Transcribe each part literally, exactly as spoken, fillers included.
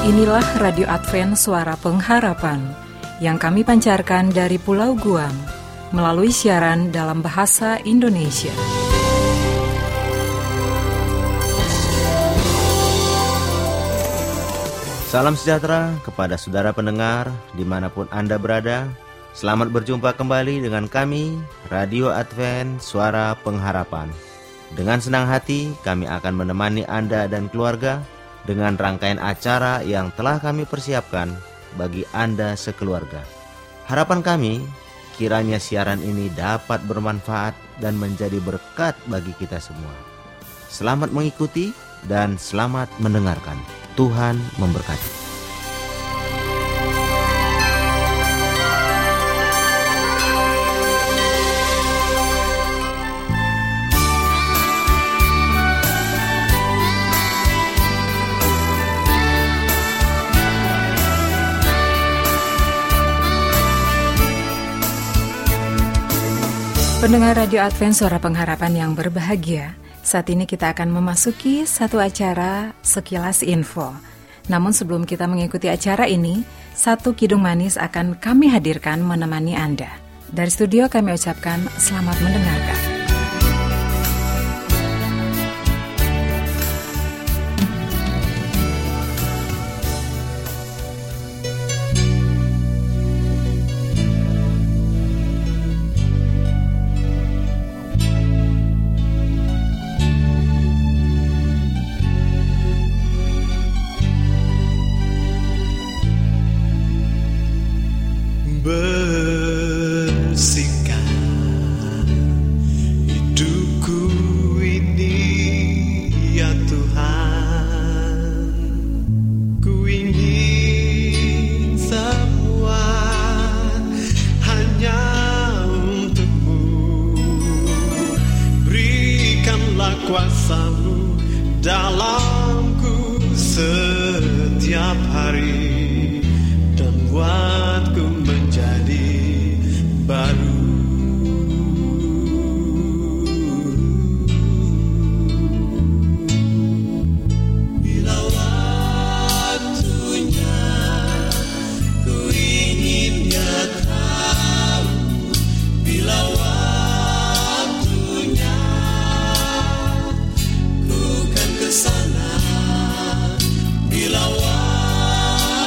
Inilah Radio Advent Suara Pengharapan yang kami pancarkan dari Pulau Guam melalui siaran dalam bahasa Indonesia. Salam sejahtera kepada saudara pendengar dimanapun Anda berada. Selamat berjumpa kembali dengan kami, Radio Advent Suara Pengharapan. Dengan senang hati kami akan menemani Anda dan keluarga dengan rangkaian acara yang telah kami persiapkan bagi Anda sekeluarga. Harapan kami, kiranya siaran ini dapat bermanfaat dan menjadi berkat bagi kita semua. Selamat mengikuti dan selamat mendengarkan. Tuhan memberkati. Pendengar Radio Advent Suara Pengharapan yang berbahagia, saat ini kita akan memasuki satu acara Sekilas Info. Namun sebelum kita mengikuti acara ini, satu kidung manis akan kami hadirkan menemani Anda. Dari studio kami ucapkan selamat mendengarkan. Kuasa-Mu dalamku setiap hari dan buatku menjadi baru. Bila waktunya ku ingin Dia tahu, bila sana, bila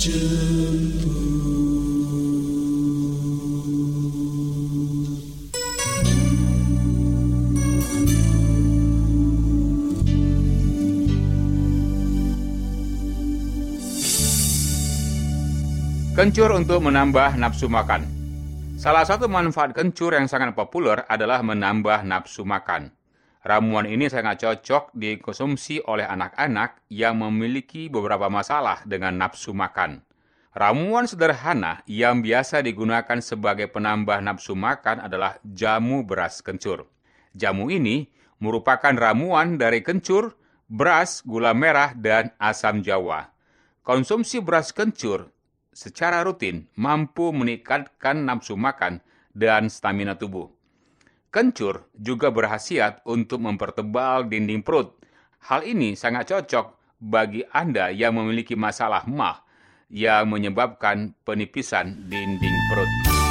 Kencur untuk menambah nafsu makan. Salah satu manfaat kencur yang sangat populer adalah menambah nafsu makan. Ramuan ini sangat cocok dikonsumsi oleh anak-anak yang memiliki beberapa masalah dengan nafsu makan. Ramuan sederhana yang biasa digunakan sebagai penambah nafsu makan adalah jamu beras kencur. Jamu ini merupakan ramuan dari kencur, beras, gula merah, dan asam jawa. Konsumsi beras kencur secara rutin mampu meningkatkan nafsu makan dan stamina tubuh. Kencur juga berkhasiat untuk mempertebal dinding perut. Hal ini sangat cocok bagi Anda yang memiliki masalah MAH yang menyebabkan penipisan dinding perut.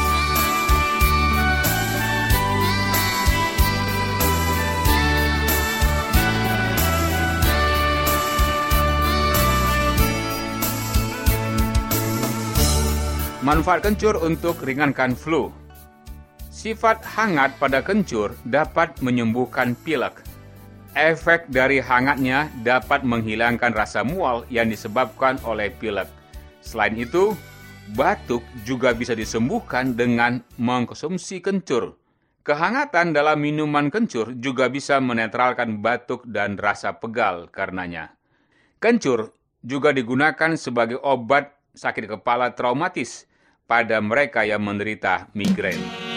Manfaat kencur untuk ringankan flu. Sifat hangat pada kencur dapat menyembuhkan pilek. Efek dari hangatnya dapat menghilangkan rasa mual yang disebabkan oleh pilek. Selain itu, batuk juga bisa disembuhkan dengan mengkonsumsi kencur. Kehangatan dalam minuman kencur juga bisa menetralkan batuk dan rasa pegal karenanya. Kencur juga digunakan sebagai obat sakit kepala traumatis pada mereka yang menderita migrain.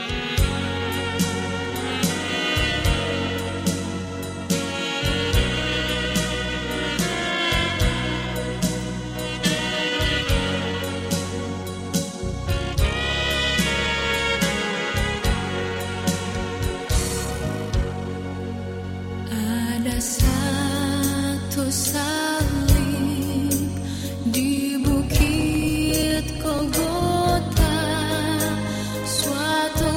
Ada satu salib di bukit Golgota, suatu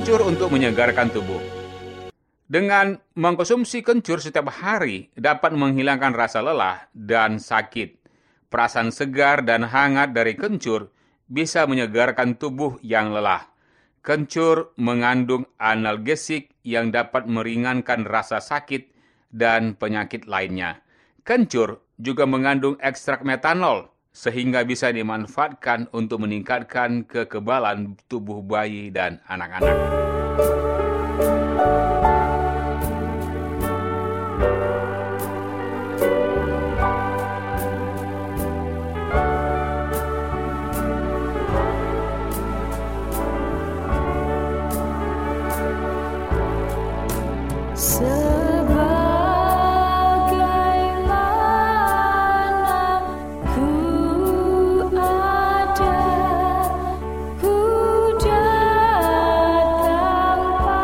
Kencur untuk menyegarkan tubuh. Dengan mengkonsumsi kencur setiap hari dapat menghilangkan rasa lelah dan sakit. Perasaan segar dan hangat dari kencur bisa menyegarkan tubuh yang lelah. Kencur mengandung analgesik yang dapat meringankan rasa sakit dan penyakit lainnya. Kencur juga mengandung ekstrak metanol, sehingga bisa dimanfaatkan untuk meningkatkan kekebalan tubuh bayi dan anak-anak. Ku datang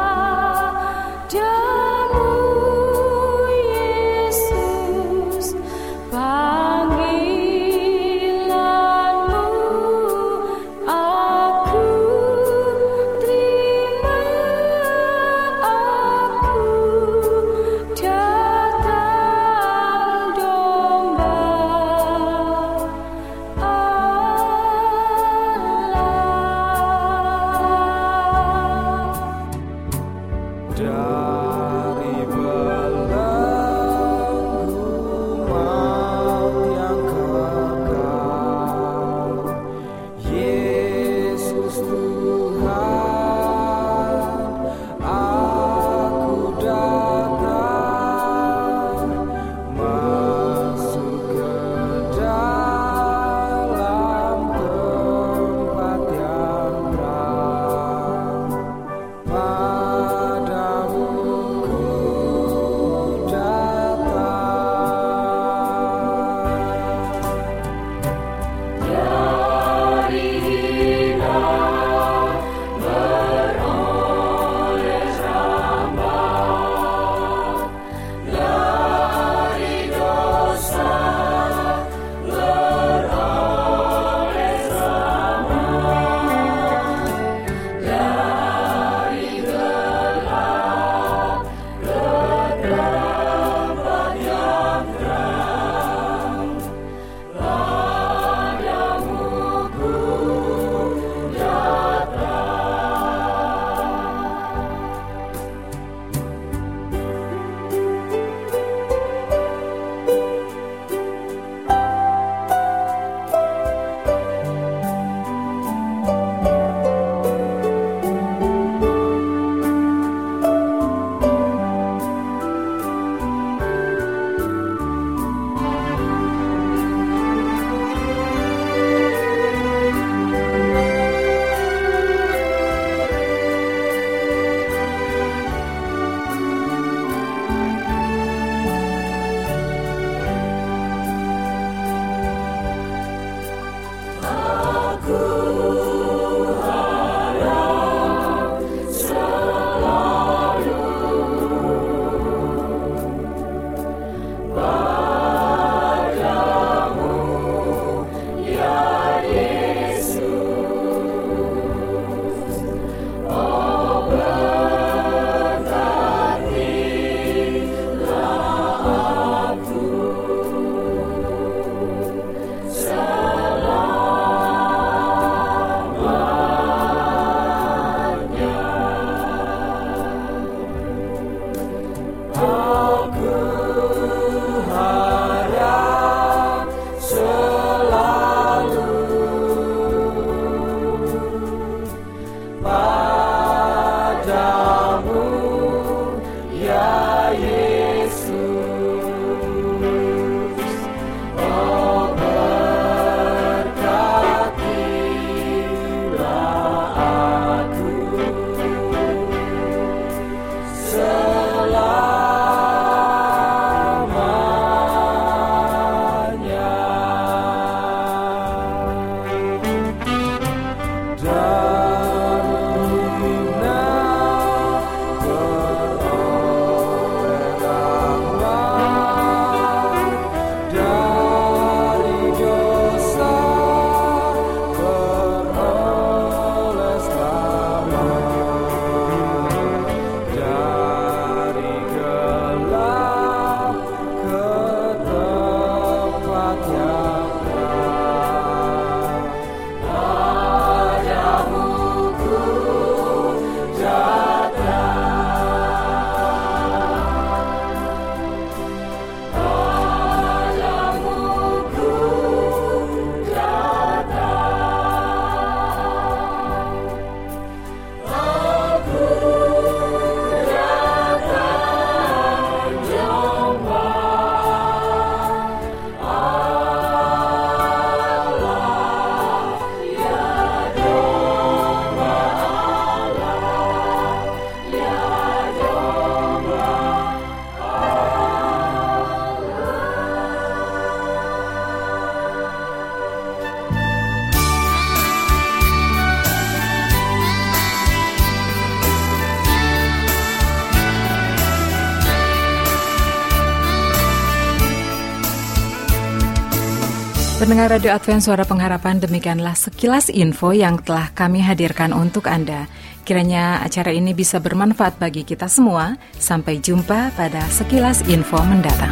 Pendengar Radio Advent Suara Pengharapan, demikianlah sekilas info yang telah kami hadirkan untuk Anda. Kiranya acara ini bisa bermanfaat bagi kita semua. Sampai jumpa pada sekilas info mendatang.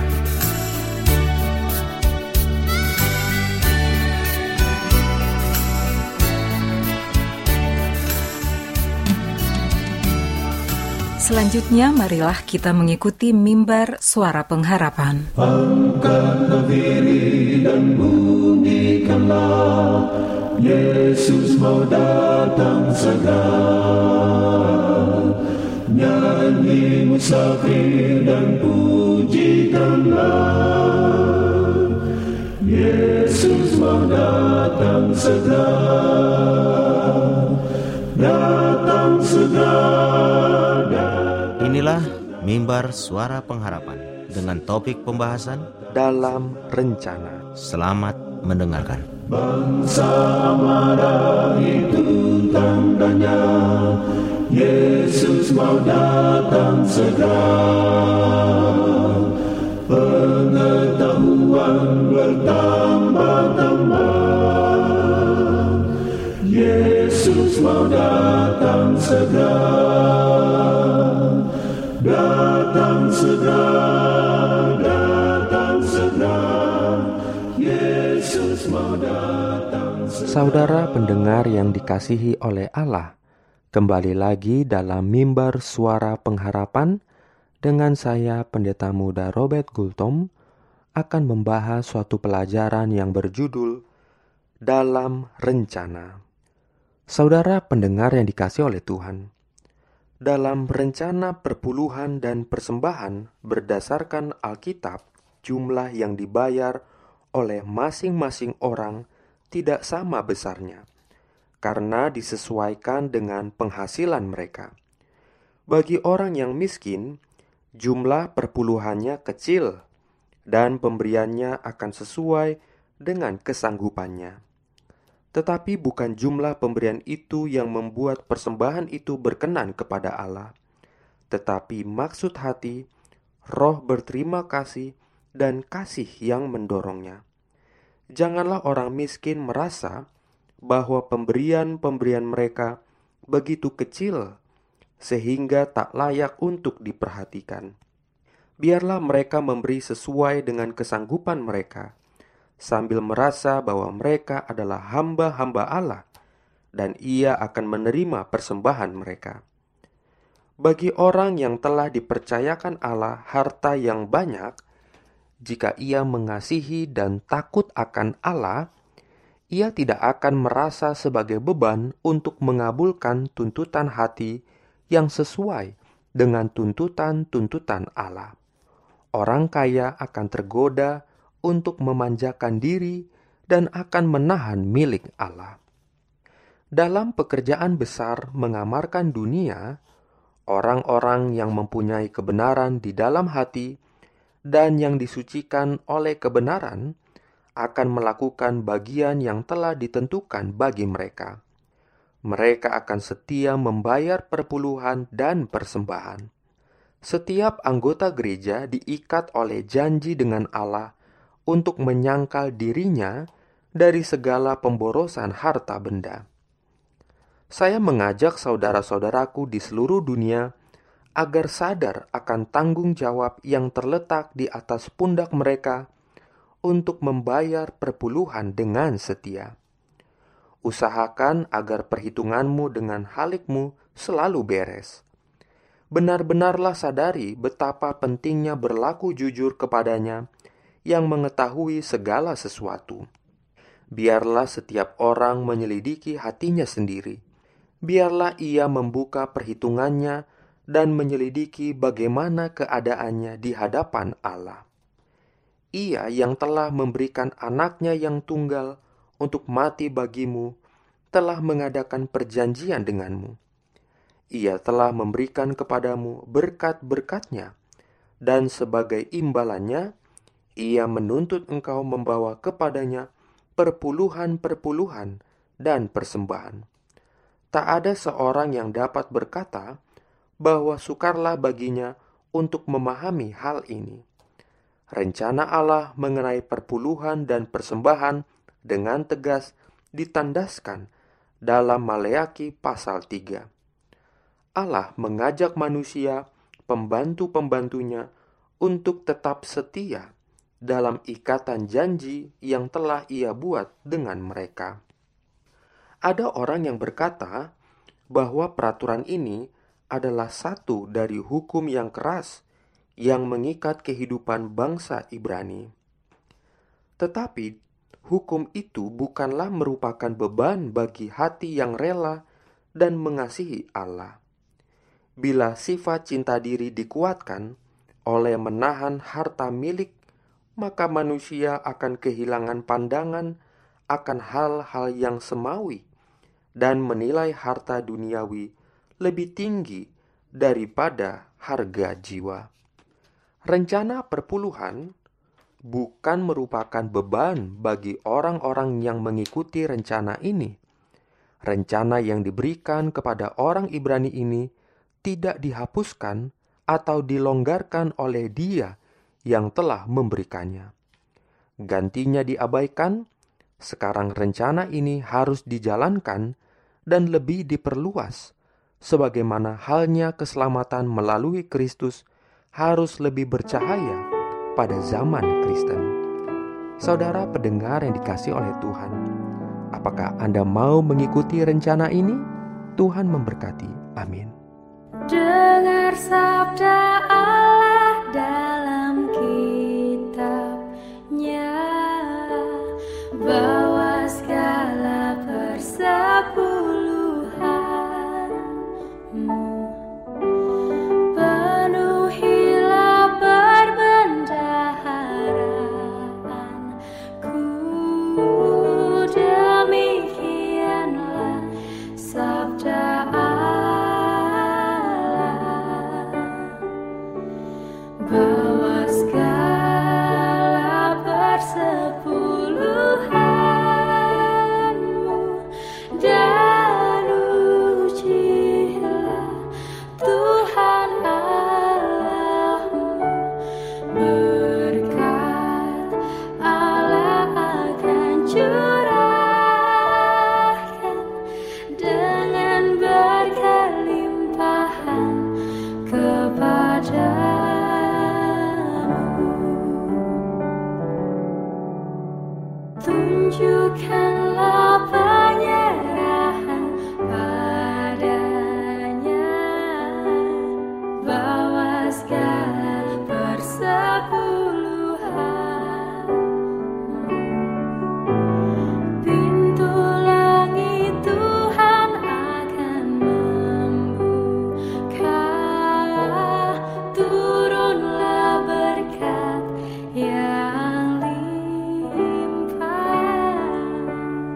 Selanjutnya, marilah kita mengikuti mimbar Suara Pengharapan. Angkatlah diri dan bunyikanlah, Yesus mau datang segera. Nyanyi musafir dan pujikanlah, Yesus mau datang segera. Datang segera. Inilah mimbar Suara Pengharapan dengan topik pembahasan dalam rencana. Selamat mendengarkan. Bangsa marah itu tandanya, Yesus mau datang segera. Pengetahuan bertambah-tambah, Yesus mau datang segera. Datang segera, datang segera, Yesus mau datang segera. Saudara pendengar yang dikasihi oleh Allah, kembali lagi dalam mimbar Suara Pengharapan dengan saya Pendeta Muda Robert Gultom akan membahas suatu pelajaran yang berjudul Dalam Rencana. Saudara pendengar yang dikasihi oleh Tuhan, dalam rencana perpuluhan dan persembahan berdasarkan Alkitab, jumlah yang dibayar oleh masing-masing orang tidak sama besarnya, karena disesuaikan dengan penghasilan mereka. Bagi orang yang miskin, jumlah perpuluhannya kecil, dan pemberiannya akan sesuai dengan kesanggupannya. Tetapi bukan jumlah pemberian itu yang membuat persembahan itu berkenan kepada Allah, tetapi maksud hati, roh berterima kasih, dan kasih yang mendorongnya. Janganlah orang miskin merasa bahwa pemberian-pemberian mereka begitu kecil sehingga tak layak untuk diperhatikan. Biarlah mereka memberi sesuai dengan kesanggupan mereka, sambil merasa bahwa mereka adalah hamba-hamba Allah dan Ia akan menerima persembahan mereka. Bagi orang yang telah dipercayakan Allah harta yang banyak, jika ia mengasihi dan takut akan Allah, ia tidak akan merasa sebagai beban untuk mengabulkan tuntutan hati yang sesuai dengan tuntutan-tuntutan Allah. Orang kaya akan tergoda untuk memanjakan diri dan akan menahan milik Allah. Dalam pekerjaan besar mengamarkan dunia, orang-orang yang mempunyai kebenaran di dalam hati dan yang disucikan oleh kebenaran akan melakukan bagian yang telah ditentukan bagi mereka. Mereka akan setia membayar perpuluhan dan persembahan. Setiap anggota gereja diikat oleh janji dengan Allah untuk menyangkal dirinya dari segala pemborosan harta benda. Saya mengajak saudara-saudaraku di seluruh dunia agar sadar akan tanggung jawab yang terletak di atas pundak mereka untuk membayar perpuluhan dengan setia. Usahakan agar perhitunganmu dengan halikmu selalu beres. Benar-benarlah sadari betapa pentingnya berlaku jujur kepadanya yang mengetahui segala sesuatu. Biarlah setiap orang menyelidiki hatinya sendiri. Biarlah ia membuka perhitungannya dan menyelidiki bagaimana keadaannya di hadapan Allah. Ia yang telah memberikan anaknya yang tunggal untuk mati bagimu, telah mengadakan perjanjian denganmu. Ia telah memberikan kepadamu berkat-berkatnya, dan sebagai imbalannya, ia menuntut engkau membawa kepadanya perpuluhan-perpuluhan dan persembahan. Tak ada seorang yang dapat berkata bahwa sukarlah baginya untuk memahami hal ini. Rencana Allah mengenai perpuluhan dan persembahan dengan tegas ditandaskan dalam Maleakhi pasal tiga. Allah mengajak manusia, pembantu-pembantunya, untuk tetap setia dalam ikatan janji yang telah Ia buat dengan mereka. Ada orang yang berkata bahwa peraturan ini adalah satu dari hukum yang keras yang mengikat kehidupan bangsa Ibrani. Tetapi hukum itu bukanlah merupakan beban bagi hati yang rela dan mengasihi Allah. Bila sifat cinta diri dikuatkan oleh menahan harta milik, maka manusia akan kehilangan pandangan akan hal-hal yang semawi dan menilai harta duniawi lebih tinggi daripada harga jiwa. Rencana perpuluhan bukan merupakan beban bagi orang-orang yang mengikuti rencana ini. Rencana yang diberikan kepada orang Ibrani ini tidak dihapuskan atau dilonggarkan oleh Dia yang telah memberikannya. Gantinya diabaikan. Sekarang rencana ini harus dijalankan dan lebih diperluas, sebagaimana halnya keselamatan melalui Kristus harus lebih bercahaya pada zaman Kristen. Saudara pendengar yang dikasihi oleh Tuhan, apakah Anda mau mengikuti rencana ini? Tuhan memberkati. Amin. Dengar sabda Allah dalam kitab-Nya, bahwa segala persepuluhanmu penuhilah perbendaharanku. Demikianlah sabda Allah, bahwa segala persepuluhanmu dan ujilah Tuhan Allahmu. Berkat Allah akan curahkan dengan berkelimpahan kepadamu. Tunjukkanlah penyerahan padanya, bahwa segala persepuluhanmu pintu langit Tuhan akan membuka. Turunlah berkat yang limpah.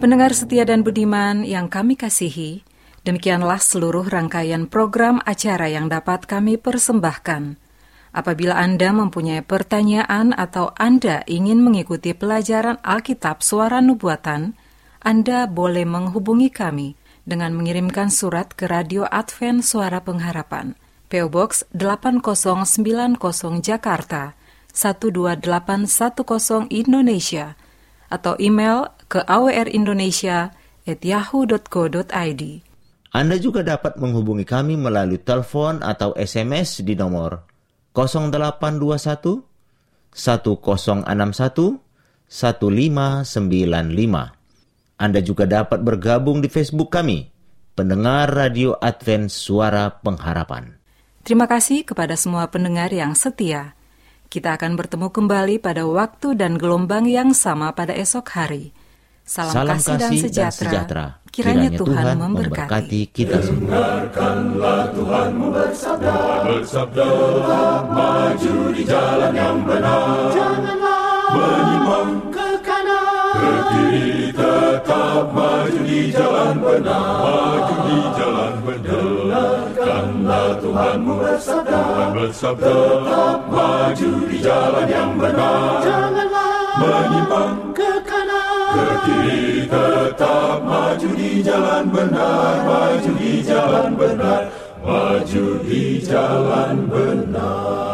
Pendengar setia dan budiman yang kami kasihi, demikianlah seluruh rangkaian program acara yang dapat kami persembahkan. Apabila Anda mempunyai pertanyaan atau Anda ingin mengikuti pelajaran Alkitab Suara Nubuatan, Anda boleh menghubungi kami dengan mengirimkan surat ke Radio Advent Suara Pengharapan, P O Box delapan nol sembilan nol Jakarta, satu dua delapan satu nol Indonesia, atau email ke a w r indonesia at yahoo dot co dot i d. Anda juga dapat menghubungi kami melalui telepon atau S M S di nomor nol delapan dua satu satu nol enam satu satu lima sembilan lima. Anda juga dapat bergabung di Facebook kami, Pendengar Radio Advent Suara Pengharapan. Terima kasih kepada semua pendengar yang setia. Kita akan bertemu kembali pada waktu dan gelombang yang sama pada esok hari. Salam, Salam kasih, dan, kasih sejahtera. dan sejahtera. Kiranya, Kiranya Tuhan, Tuhan memberkati. memberkati kita semua. Dengarkanlah Tuhanmu bersabda, bersabda, tetap maju di jalan yang benar. Janganlah menyimpang ke kanan, ke kiri, tetap maju di jalan benar. Maju di jalan benar. Dengarkanlah Tuhanmu bersabda, Tuhan bersabda, tetap maju di jalan yang benar. Janganlah menyimpang ke kanan, ke kiri, tetap maju di jalan benar. Maju di jalan benar, maju di jalan benar.